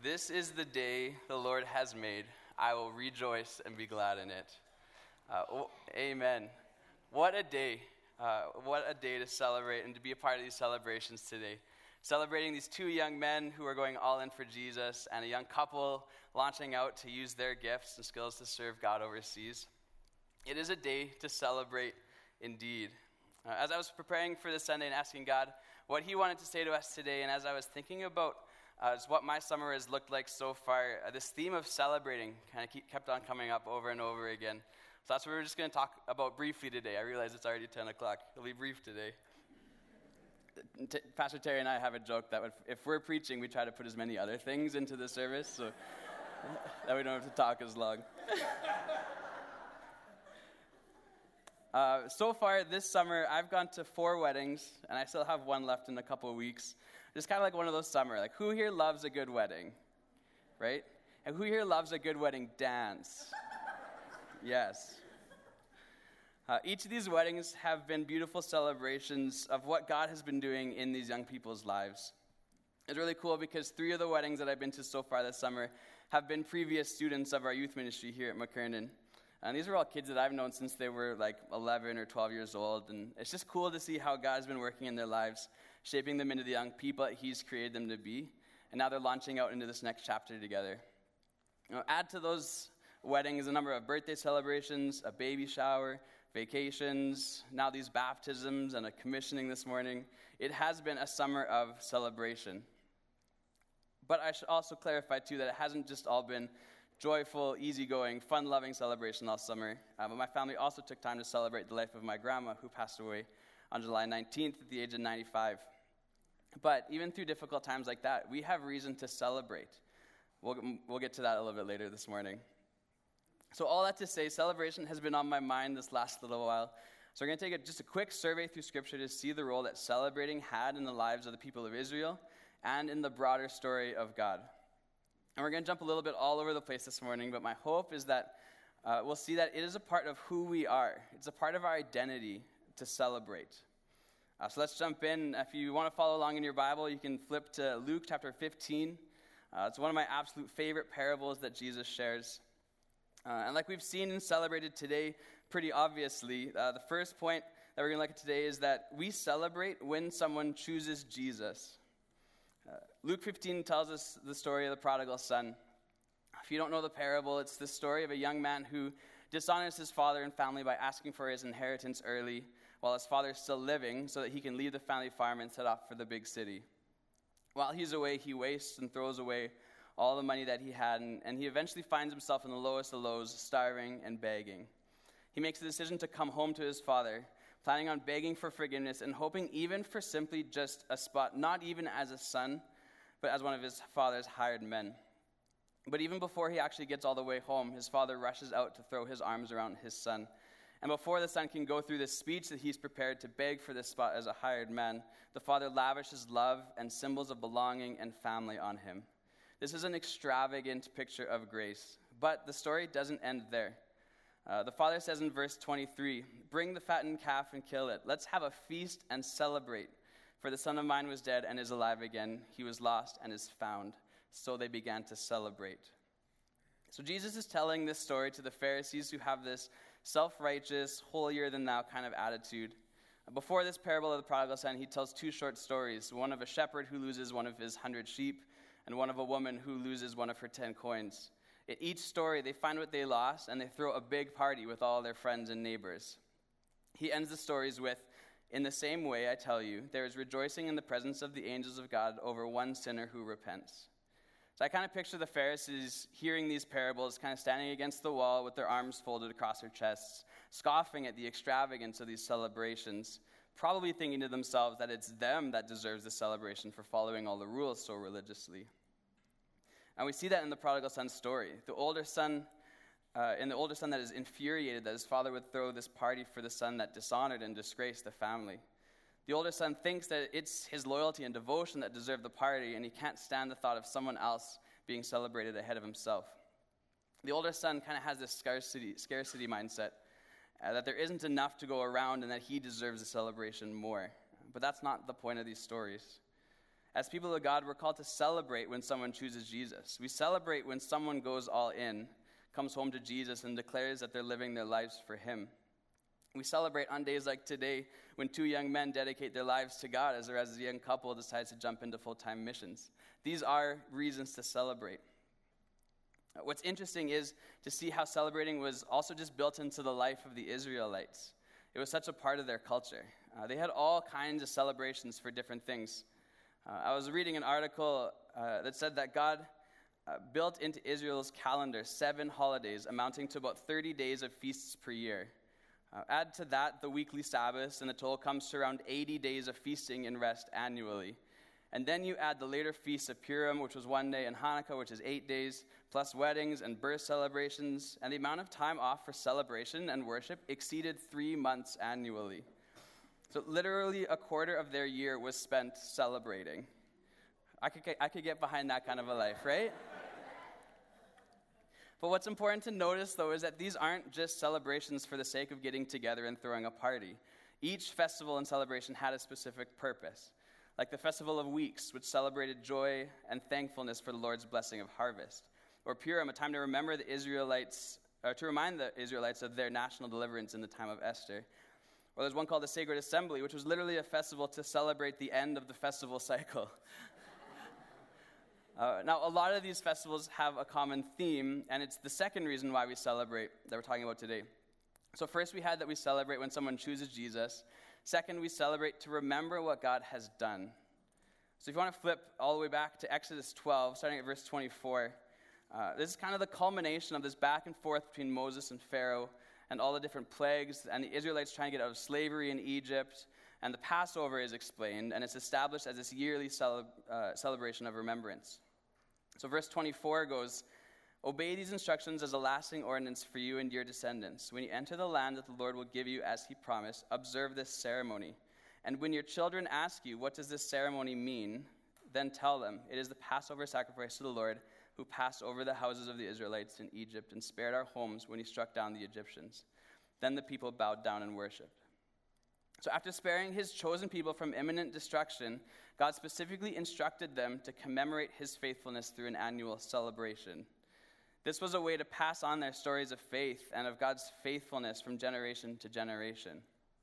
This is the day the Lord has made. I will rejoice and be glad in it. Amen. What a day. What a day to celebrate and to be a part of these celebrations today. Celebrating these two young men who are going all in for Jesus and a young couple launching out to use their gifts and skills to serve God overseas. It is a day to celebrate indeed. As I was preparing for this Sunday and asking God what He wanted to say to us today, and as I was thinking about what my summer has looked like so far, this theme of celebrating kind of kept on coming up over and over again. So that's what we're just going to talk about briefly today. I realize it's already 10 o'clock. It'll be brief today. Pastor Terry and I have a joke that if we're preaching, we try to put as many other things into the service so that we don't have to talk as long. So far this summer, I've gone to 4 weddings, and I still have one left in a couple of weeks. It's kind of like one of those summer, like who here loves a good wedding, right? And who here loves a good wedding dance? Yes. Each of these weddings have been beautiful celebrations of what God has been doing in these young people's lives. It's really cool because 3 of the weddings that I've been to so far this summer have been previous students of our youth ministry here at McKernan. And these are all kids that I've known since they were like 11 or 12 years old. And it's just cool to see how God has been working in their lives, shaping them into the young people that He's created them to be. And now they're launching out into this next chapter together. Add to those weddings a number of birthday celebrations, a baby shower, vacations, now these baptisms, and a commissioning this morning. It has been a summer of celebration. But I should also clarify, too, that it hasn't just all been joyful, easygoing, fun-loving celebration all summer. But my family also took time to celebrate the life of my grandma, who passed away on July 19th at the age of 95. But even through difficult times like that, we have reason to celebrate. We'll get to that a little bit later this morning. So all that to say, celebration has been on my mind this last little while. So we're going to take just a quick survey through Scripture to see the role that celebrating had in the lives of the people of Israel and in the broader story of God. And we're going to jump a little bit all over the place this morning, but my hope is that we'll see that it is a part of who we are. It's a part of our identity to celebrate. So let's jump in. If you want to follow along in your Bible, you can flip to Luke chapter 15. It's one of my absolute favorite parables that Jesus shares. And like we've seen and celebrated today, pretty obviously, the first point that we're going to look at today is that we celebrate when someone chooses Jesus. Luke 15 tells us the story of the prodigal son. If you don't know the parable, it's the story of a young man who dishonors his father and family by asking for his inheritance early while his father is still living so that he can leave the family farm and set off for the big city. While he's away, he wastes and throws away all the money that he had, and he eventually finds himself in the lowest of lows, starving and begging. He makes the decision to come home to his father, planning on begging for forgiveness and hoping even for simply just a spot, not even as a son, but as one of his father's hired men. But even before he actually gets all the way home, his father rushes out to throw his arms around his son. And before the son can go through this speech that he's prepared to beg for this spot as a hired man, the father lavishes love and symbols of belonging and family on him. This is an extravagant picture of grace, but the story doesn't end there. The father says in verse 23, "Bring the fattened calf and kill it. Let's have a feast and celebrate. For the son of mine was dead and is alive again. He was lost and is found." So they began to celebrate. So Jesus is telling this story to the Pharisees who have this self-righteous, holier-than-thou kind of attitude. Before this parable of the prodigal son, he tells 2 short stories, one of a shepherd who loses one of his 100 sheep, and one of a woman who loses one of her 10 coins. In each story, they find what they lost, and they throw a big party with all their friends and neighbors. He ends the stories with, "In the same way, I tell you, there is rejoicing in the presence of the angels of God over one sinner who repents." So I kind of picture the Pharisees hearing these parables, kind of standing against the wall with their arms folded across their chests, scoffing at the extravagance of these celebrations, probably thinking to themselves that it's them that deserves the celebration for following all the rules so religiously. And we see that in the prodigal son's story. In the older son that is infuriated that his father would throw this party for the son that dishonored and disgraced the family. The older son thinks that it's his loyalty and devotion that deserve the party, and he can't stand the thought of someone else being celebrated ahead of himself. The older son kind of has this scarcity mindset, that there isn't enough to go around and that he deserves a celebration more. But that's not the point of these stories. As people of God, we're called to celebrate when someone chooses Jesus. We celebrate when someone goes all in, comes home to Jesus, and declares that they're living their lives for him. We celebrate on days like today when two young men dedicate their lives to God as a young couple decides to jump into full-time missions. These are reasons to celebrate. What's interesting is to see how celebrating was also just built into the life of the Israelites. It was such a part of their culture. They had all kinds of celebrations for different things. I was reading an article that said that God built into Israel's calendar 7 holidays amounting to about 30 days of feasts per year. Add to that the weekly Sabbaths, and the total comes to around 80 days of feasting and rest annually. And then you add the later feasts of Purim, which was 1 day, and Hanukkah, which is 8 days, plus weddings and birth celebrations, and the amount of time off for celebration and worship exceeded 3 months annually. So literally a quarter of their year was spent celebrating. I could get behind that kind of a life, right? But what's important to notice, though, is that these aren't just celebrations for the sake of getting together and throwing a party. Each festival and celebration had a specific purpose, like the Festival of Weeks, which celebrated joy and thankfulness for the Lord's blessing of harvest, or Purim, a time to remember the Israelites, or to remind the Israelites of their national deliverance in the time of Esther. Or there's one called the Sacred Assembly, which was literally a festival to celebrate the end of the festival cycle. Now, a lot of these festivals have a common theme, and it's the second reason why we celebrate that we're talking about today. So first we had that we celebrate when someone chooses Jesus. Second, we celebrate to remember what God has done. So if you want to flip all the way back to Exodus 12, starting at verse 24, this is kind of the culmination of this back and forth between Moses and Pharaoh and all the different plagues, and the Israelites trying to get out of slavery in Egypt, and the Passover is explained, and it's established as this yearly celebration of remembrance. So verse 24 goes, "Obey these instructions as a lasting ordinance for you and your descendants. When you enter the land that the Lord will give you as he promised, observe this ceremony. And when your children ask you, 'What does this ceremony mean?' then tell them, 'It is the Passover sacrifice to the Lord, who passed over the houses of the Israelites in Egypt and spared our homes when he struck down the Egyptians.' Then the people bowed down and worshipped." So after sparing his chosen people from imminent destruction, God specifically instructed them to commemorate his faithfulness through an annual celebration. This was a way to pass on their stories of faith and of God's faithfulness from generation to generation.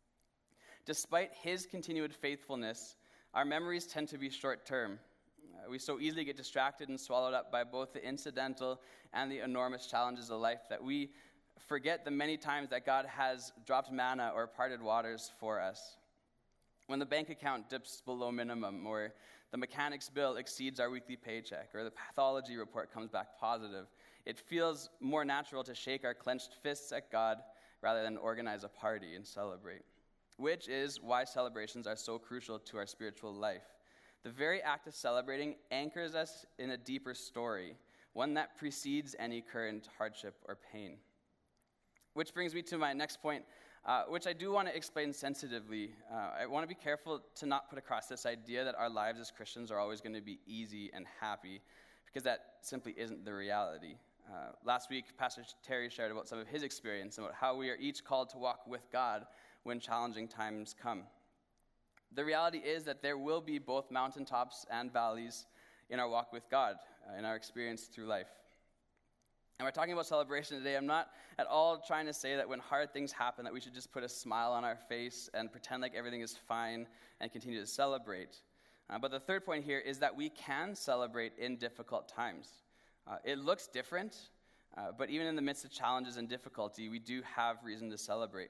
Despite his continued faithfulness, our memories tend to be short-term. We so easily get distracted and swallowed up by both the incidental and the enormous challenges of life that we forget the many times that God has dropped manna or parted waters for us. When the bank account dips below minimum, or the mechanic's bill exceeds our weekly paycheck, or the pathology report comes back positive, it feels more natural to shake our clenched fists at God rather than organize a party and celebrate, which is why celebrations are so crucial to our spiritual life. The very act of celebrating anchors us in a deeper story, one that precedes any current hardship or pain. Which brings me to my next point, which I do want to explain sensitively. I want to be careful to not put across this idea that our lives as Christians are always going to be easy and happy, because that simply isn't the reality. Last week, Pastor Terry shared about some of his experience and about how we are each called to walk with God when challenging times come. The reality is that there will be both mountaintops and valleys in our walk with God, in our experience through life. And we're talking about celebration today. I'm not at all trying to say that when hard things happen that we should just put a smile on our face and pretend like everything is fine and continue to celebrate. But the third point here is that we can celebrate in difficult times. It looks different, but even in the midst of challenges and difficulty, we do have reason to celebrate.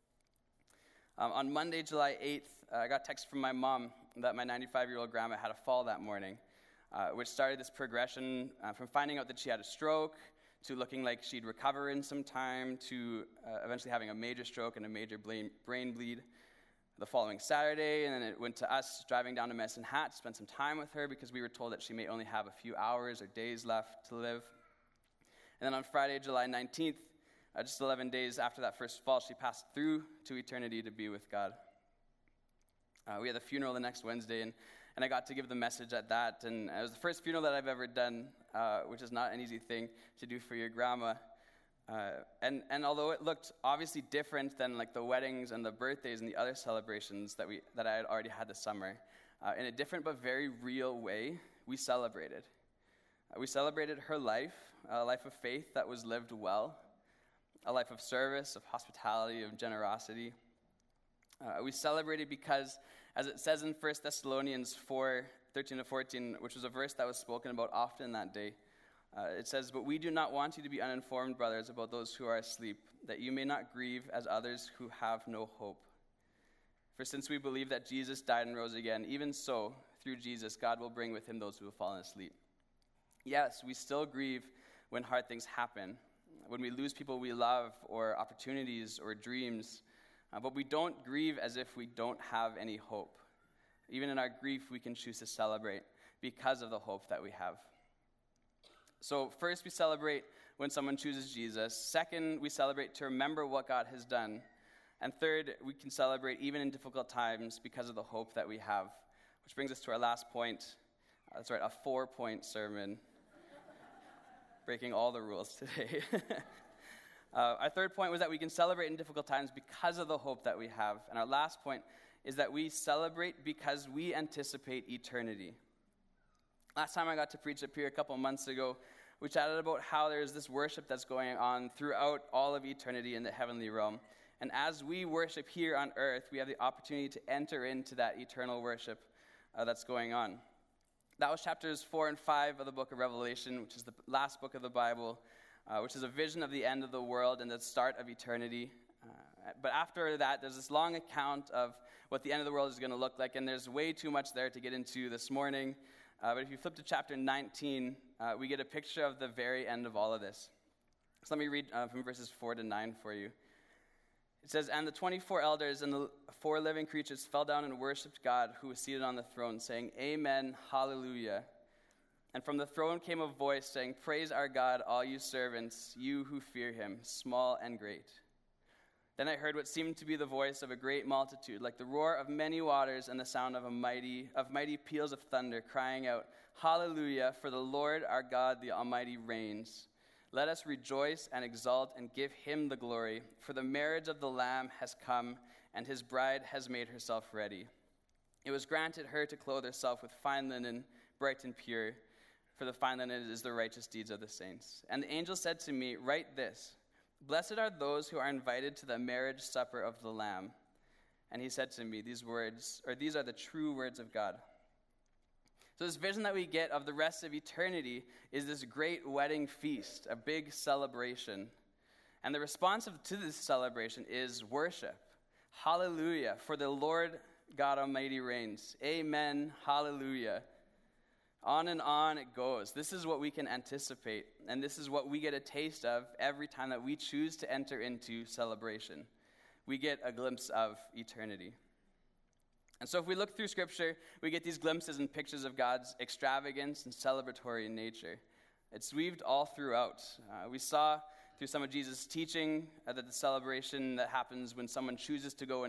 On Monday, July 8th, I got a text from my mom that my 95-year-old grandma had a fall that morning, which started this progression from finding out that she had a stroke to looking like she'd recover in some time, to eventually having a major stroke and a major brain bleed the following Saturday. And then it went to us driving down to Medicine Hat to spend some time with her because we were told that she may only have a few hours or days left to live. And then on Friday, July 19th, just 11 days after that first fall, she passed through to eternity to be with God. We had the funeral the next Wednesday, and I got to give the message at that. And it was the first funeral that I've ever done, which is not an easy thing to do for your grandma. And although it looked obviously different than like the weddings and the birthdays and the other celebrations that I had already had this summer, in a different but very real way, we celebrated. We celebrated her life, a life of faith that was lived well, a life of service, of hospitality, of generosity. We celebrated because, as it says in 1 Thessalonians 4:13-14, which was a verse that was spoken about often that day, it says, "But we do not want you to be uninformed, brothers, about those who are asleep, that you may not grieve as others who have no hope. For since we believe that Jesus died and rose again, even so, through Jesus, God will bring with him those who have fallen asleep." Yes, we still grieve when hard things happen, when we lose people we love, or opportunities, or dreams, but we don't grieve as if we don't have any hope. Even in our grief, we can choose to celebrate because of the hope that we have. So first, we celebrate when someone chooses Jesus. Second, we celebrate to remember what God has done. And third, we can celebrate even in difficult times because of the hope that we have. Which brings us to our last point. That's right, a 4-point sermon. Breaking all the rules today. Our third point was that we can celebrate in difficult times because of the hope that we have. And our last point is that we celebrate because we anticipate eternity. Last time I got to preach up here a couple months ago, we chatted about how there's this worship that's going on throughout all of eternity in the heavenly realm. And as we worship here on earth, we have the opportunity to enter into that eternal worship that's going on. That was chapters 4 and 5 of the book of Revelation, which is the last book of the Bible, which is a vision of the end of the world and the start of eternity. But after that, there's this long account of what the end of the world is going to look like, and there's way too much there to get into this morning. But if you flip to chapter 19, we get a picture of the very end of all of this. So let me read from verses 4 to 9 for you. It says, "And the 24 elders and the 4 living creatures fell down and worshipped God who was seated on the throne, saying, 'Amen, hallelujah.' And from the throne came a voice saying, 'Praise our God, all you servants, you who fear him, small and great.' Then I heard what seemed to be the voice of a great multitude, like the roar of many waters and the sound of mighty peals of thunder, crying out, 'Hallelujah, for the Lord our God, the Almighty reigns. Let us rejoice and exult and give him the glory, for the marriage of the Lamb has come, and his bride has made herself ready. It was granted her to clothe herself with fine linen, bright and pure, for the fine linen is the righteous deeds of the saints.' And the angel said to me, 'Write this, blessed are those who are invited to the marriage supper of the Lamb.' And he said to me, these are the true words of God." So this vision that we get of the rest of eternity is this great wedding feast, a big celebration. And the response to this celebration is worship. Hallelujah, for the Lord God Almighty reigns. Amen, hallelujah. On and on it goes. This is what we can anticipate, and this is what we get a taste of every time that we choose to enter into celebration. We get a glimpse of eternity. And so if we look through Scripture, we get these glimpses and pictures of God's extravagance and celebratory nature. It's weaved all throughout. We saw through some of Jesus' teaching that the celebration that happens when someone chooses to go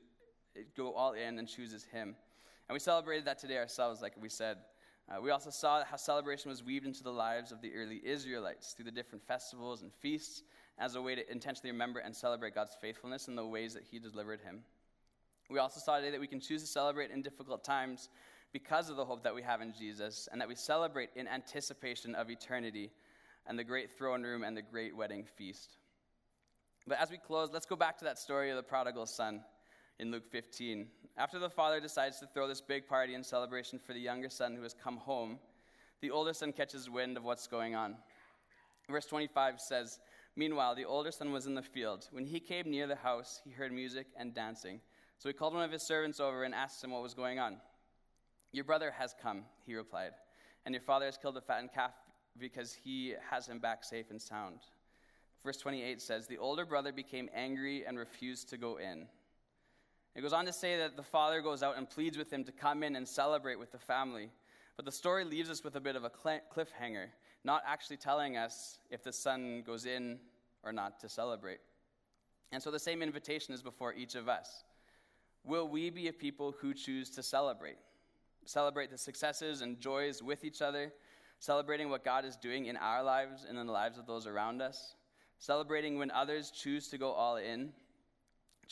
all in and chooses him. And we celebrated that today ourselves, like we said. We also saw how celebration was weaved into the lives of the early Israelites through the different festivals and feasts as a way to intentionally remember and celebrate God's faithfulness in the ways that he delivered him. We also saw today that we can choose to celebrate in difficult times because of the hope that we have in Jesus, and that we celebrate in anticipation of eternity and the great throne room and the great wedding feast. But as we close, let's go back to that story of the prodigal son in Luke 15. After the father decides to throw this big party and celebration for the younger son who has come home, the older son catches wind of what's going on. Verse 25 says, "Meanwhile, the older son was in the field. When he came near the house, he heard music and dancing. So he called one of his servants over and asked him what was going on. 'Your brother has come,' he replied, 'and your father has killed a fattened calf because he has him back safe and sound.' Verse 28 says, "The older brother became angry and refused to go in." It goes on to say that the father goes out and pleads with him to come in and celebrate with the family. But the story leaves us with a bit of a cliffhanger, not actually telling us if the son goes in or not to celebrate. And so the same invitation is before each of us. Will we be a people who choose to celebrate? Celebrate the successes and joys with each other, celebrating what God is doing in our lives and in the lives of those around us, celebrating when others choose to go all in,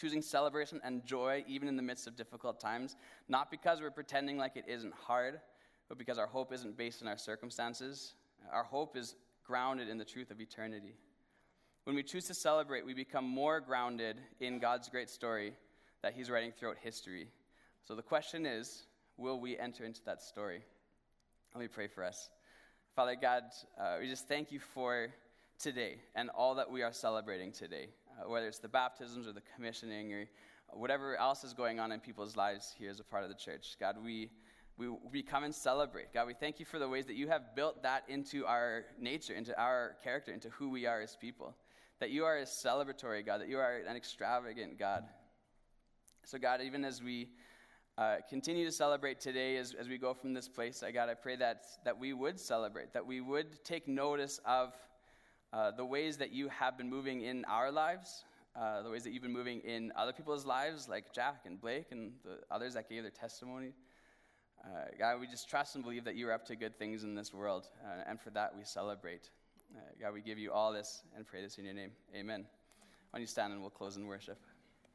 choosing celebration and joy even in the midst of difficult times, not because we're pretending like it isn't hard, but because our hope isn't based on our circumstances. Our hope is grounded in the truth of eternity. When we choose to celebrate, we become more grounded in God's great story that he's writing throughout history. So the question is, will we enter into that story? Let me pray for us. Father God, we just thank you for today and all that we are celebrating today, whether it's the baptisms or the commissioning or whatever else is going on in people's lives here as a part of the church. God, we come and celebrate. God, we thank you for the ways that you have built that into our nature, into our character, into who we are as people. That you are a celebratory God, that you are an extravagant God. So God, even as we continue to celebrate today, as we go from this place, God, I pray that we would celebrate, that we would take notice of the ways that you have been moving in our lives, the ways that you've been moving in other people's lives, like Jack and Blake and the others that gave their testimony. God, we just trust and believe that you are up to good things in this world, and for that we celebrate. God, we give you all this and pray this in your name. Amen. Why don't you stand and we'll close in worship.